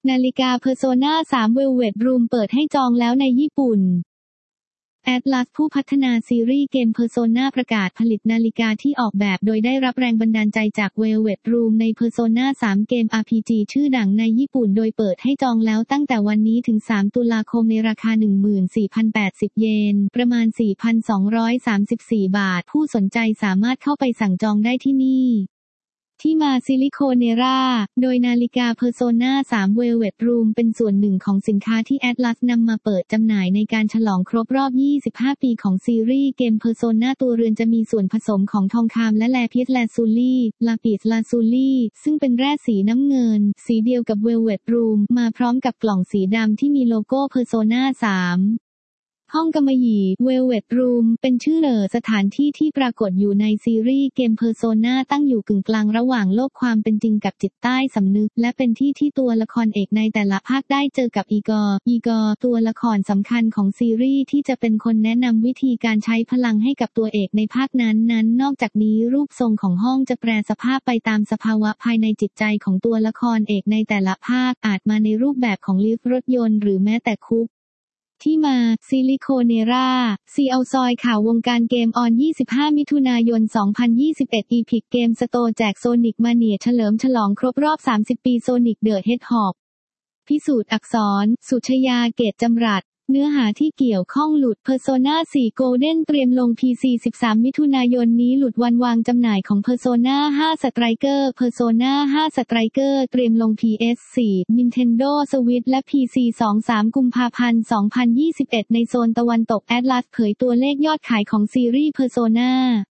นาฬิกา Persona 3 Velvet Room เปิดให้จองแล้วในญี่ปุ่นAtlus ผู้พัฒนาซีรีส์เกม Persona ประกาศผลิตนาฬิกาที่ออกแบบโดยได้รับแรงบันดาลใจจาก Velvet Room ใน Persona 3 เกม RPG ชื่อดังในญี่ปุ่นโดยเปิดให้จองแล้วตั้งแต่วันนี้ถึง 3 ตุลาคมในราคา 14,080 เยน ประมาณ 4,234 บาท ผู้สนใจสามารถเข้าไปสั่งจองได้ที่นี่ที่มาซิลิโคเนราโดยนาฬิกา Persona 3 Velvet Room เป็นส่วนหนึ่งของสินค้าที่ Atlus นำมาเปิดจำหน่ายในการฉลองครบรอบ 25 ปีของซีรีส์เกม Persona ตัวเรือนจะมีส่วนผสมของทองคำและแลพิสลาซูลี่ลาปิสลาซูลี่ซึ่งเป็นแร่สีน้ำเงินสีเดียวกับ Velvet Room มาพร้อมกับกล่องสีดำที่มีโลโก้ Persona 3ห้องกำมะหยี่ Velvet Room เป็นชื่อสถานที่ที่ปรากฏอยู่ในซีรีส์เกม Persona ตั้งอยู่กึ่งกลางระหว่างโลกความเป็นจริงกับจิตใต้สำนึกและเป็นที่ที่ตัวละครเอกในแต่ละภาคได้เจอกับอีกอร์ตัวละครสำคัญของซีรีส์ที่จะเป็นคนแนะนำวิธีการใช้พลังให้กับตัวเอกในภาคนั้นนอกจากนี้รูปทรงของห้องจะแปรสภาพไปตามสภาวะภายในจิตใจของตัวละครเอกในแต่ละภาคอาจมาในรูปแบบของลิฟต์รถยนต์หรือแม้แต่คุกที่มาซิลิโคเนราซีเอาซอยข่าววงการเกมออน 25 มิถุนายน 2021 Epic Game Store แจกโซนิกมาเนียเฉลิมฉลองครบรอบ 30 ปีโซนิกเดอะเฮดฮอกพิสูจน์อักษรสุชยาเกตจำรัดเนื้อหาที่เกี่ยวข้องหลุด Persona 4 Golden เตรียมลง PC 13 มิถุนายนนี้หลุดวันวางจำหน่ายของ Persona 5 Striker Persona 5 Striker เตรียมลง PS4 Nintendo Switch และ PC 2-3 กุมภาพันธ์ 2021 ในโซนตะวันตก Atlus เผยตัวเลขยอดขายของซีรีส์ Persona